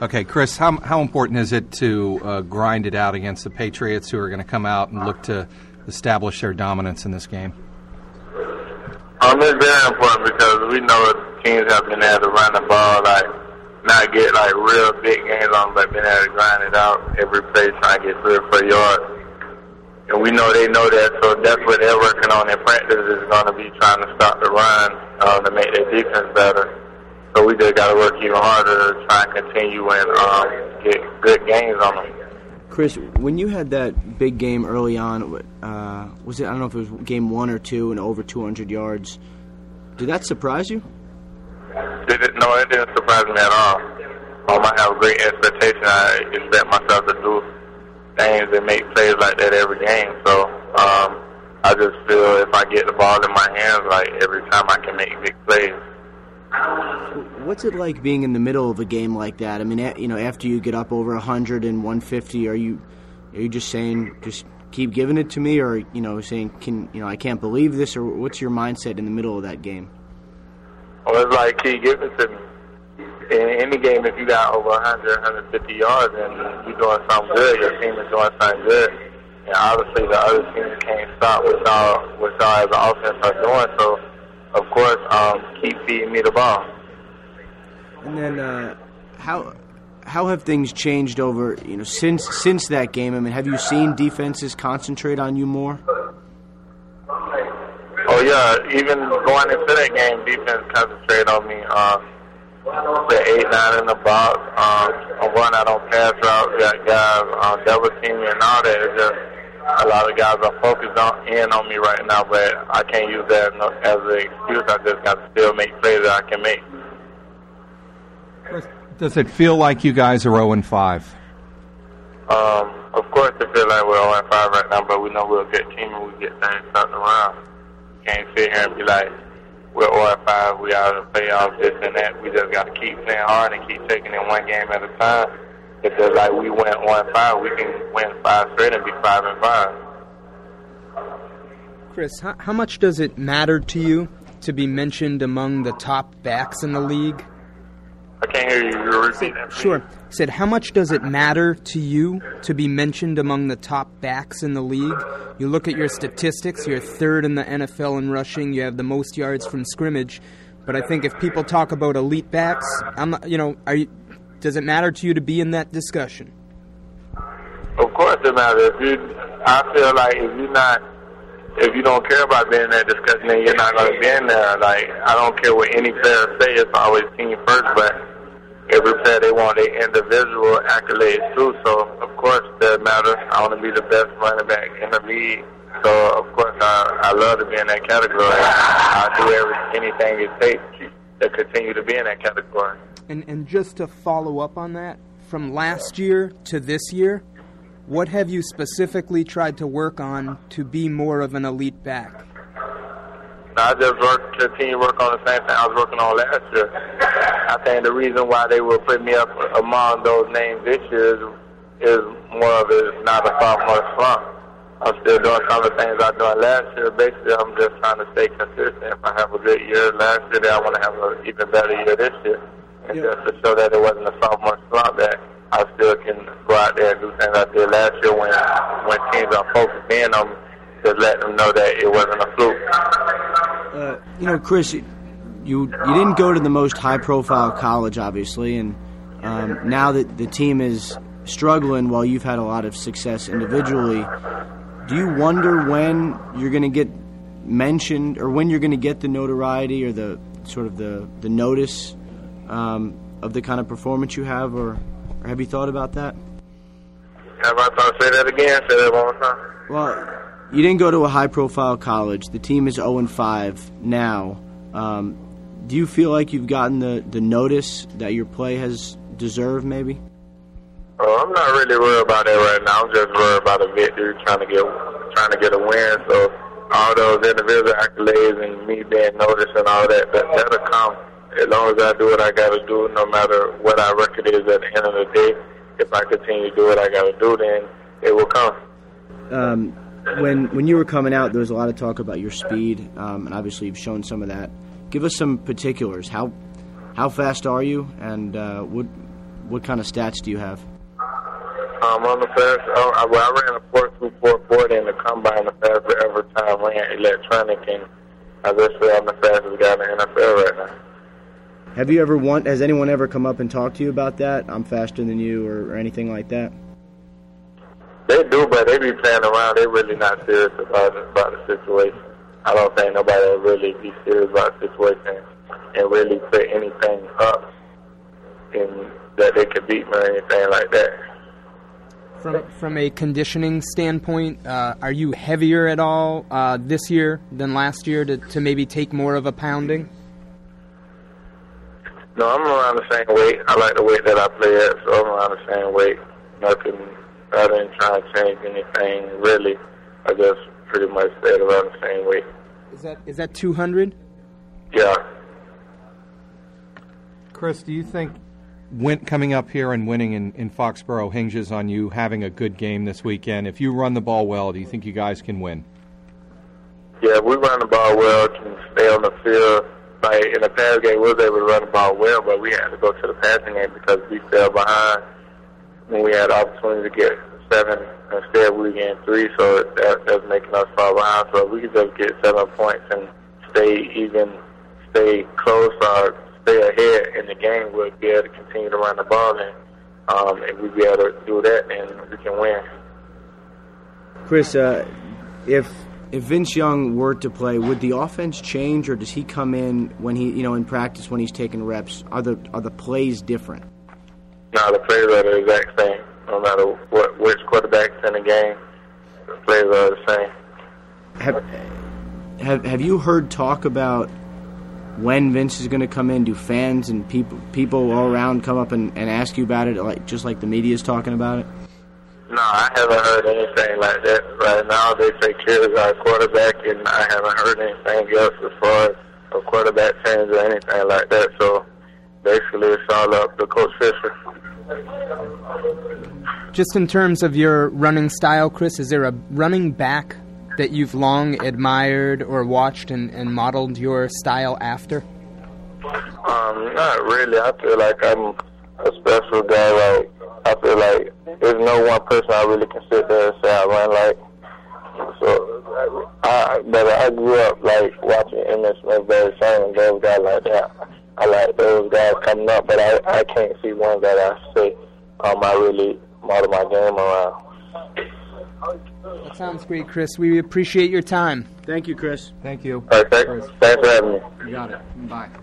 Okay, Chris, how important is it to grind it out against the Patriots, who are going to come out and look to establish their dominance in this game? It's very important because we know teams have been able to run the ball, not get real big games on, but been able to grind it out every play, trying to get 3 or 4 yards. And we know they know that, so that's what they're working on in practice is going to be trying to stop the run to make their defense better. So we just got to work even harder to try and continue and get good games on them. Chris, when you had that big game early on, was it? I don't know if it was game 1 or 2 and over 200 yards. Did that surprise you? No, it didn't surprise me at all. I have a great expectation. I expect myself to do things and make plays like that every game. So I just feel if I get the ball in my hands, every time I can make big plays. What's it like being in the middle of a game like that? I mean, after you get up over 100 and 150, are you just saying, just keep giving it to me, or saying, I can't believe this, or what's your mindset in the middle of that game? Well, it's like keep giving it to me. In any game, if you got over 100, 150 yards and you're doing something good, your team is doing something good, and obviously the other team can't stop what y'all as an offense are doing. So, of course, keep feeding me the ball. And then, how have things changed over since that game? I mean, have you seen defenses concentrate on you more? Oh yeah, even going into that game, defense concentrated on me. The 8-9 in the box. I'm going out on pass routes. Got guys double teaming and all that. It's just a lot of guys are focused on me right now, but I can't use that as an excuse. I just got to still make plays that I can make. Does it feel like you guys are 0-5? Of course it feels like we're 0-5 right now, but we know we're a good team and we get things turned around. Can't sit here and be like, we're 0-5, we out of the playoffs, this and that. We just got to keep playing hard and keep taking it one game at a time. If it's like we went 1-5, we can win 5 straight and be 5-5. Chris, how much does it matter to you to be mentioned among the top backs in the league? I can't hear you. You repeat that, please. Sure. Said, how much does it matter to you to be mentioned among the top backs in the league? You look at your statistics, you're 3rd in the NFL in rushing, you have the most yards from scrimmage. But I think if people talk about elite backs, does it matter to you to be in that discussion? Of course it matters. I feel like if you don't care about being in that discussion, then you're not going to be in there. I don't care what any player say, it's always team first, but every player, they want their individual accolades too, so of course that matters. I want to be the best running back in the league, so of course I love to be in that category. I'll do anything it takes to continue to be in that category. And just to follow up on that, from last year to this year, what have you specifically tried to work on to be more of an elite back? I just continue to work on the same thing I was working on last year. I think the reason why they will put me up among those names this year is more of it is not a sophomore slump. I'm still doing some of the things I did last year. Basically, I'm just trying to stay consistent. If I have a good year last year, then I want to have an even better year this year. And just to show that it wasn't a sophomore slump, that I still can go out there and do things I did last year when teams are focused in on me, to let them know that it wasn't a fluke. Chris, you didn't go to the most high-profile college, obviously, and now that the team is struggling while you've had a lot of success individually, do you wonder when you're going to get mentioned or when you're going to get the notoriety or the sort of the notice of the kind of performance you have, or have you thought about that? Have I thought? Say that again. Say that one more time. Well, you didn't go to a high-profile college. The team is 0-5 now. Do you feel like you've gotten the notice that your play has deserved, maybe? Oh, I'm not really worried about that right now. I'm just worried about a victory, trying to get a win. So all those individual accolades and me being noticed and all that'll come. As long as I do what I got to do, no matter what our record is at the end of the day, if I continue to do what I got to do, then it will come. When you were coming out, there was a lot of talk about your speed, and obviously you've shown some of that. Give us some particulars. How fast are you, and what kind of stats do you have? On the fast, I ran a 4.2440 in the combine, the fastest ever time ran electronic, and I just say I'm the fastest guy in the NFL right now. Has anyone ever come up and talked to you about that? I'm faster than you, or anything like that? They do, but they be playing around. They really not serious about the situation. I don't think nobody will really be serious about the situation and really put anything up in that they could beat me or anything like that. From a conditioning standpoint, are you heavier at all this year than last year to maybe take more of a pounding? No, I'm around the same weight. I like the weight that I play at, so I'm around the same weight. I didn't try to change anything, really. I just pretty much stayed around the same weight. Is that 200? Yeah. Chris, do you think coming up here and winning in Foxborough hinges on you having a good game this weekend? If you run the ball well, do you think you guys can win? Yeah, we run the ball well, can stay on the field. Like in the pass game, we was able to run the ball well, but we had to go to the passing game because we fell behind when we had the opportunity to get 7. Instead, we were getting 3, so that's making us fall behind. So if we could just get 7 points and stay close or stay ahead in the game, we'll be able to continue to run the ball, and if we be able to do that, then we can win. Chris, if Vince Young were to play, would the offense change, or does he come in when he, in practice when he's taking reps? Are the plays different? No, the plays are the exact same. No matter which quarterback's in the game, the plays are the same. Have you heard talk about when Vince is going to come in? Do fans and people all around come up and ask you about it, just like the media is talking about it? No, I haven't heard anything like that. Right now, they say Kid is our quarterback, and I haven't heard anything else as far as a quarterback change or anything like that. So basically, it's all up to Coach Fisher. Just in terms of your running style, Chris, is there a running back that you've long admired or watched and modeled your style after? Not really. I feel like I'm a special guy. Like, I feel like there's no one person I really can sit there and say I run like. So, but I grew up like watching Emmitt Smith, Barry Sanders, and those guys like that. I like those guys coming up, but I can't see one that I say I really model my game around. That sounds great, Chris. We appreciate your time. Thank you, Chris. Thank you. All right, thanks for having me. You got it. Bye.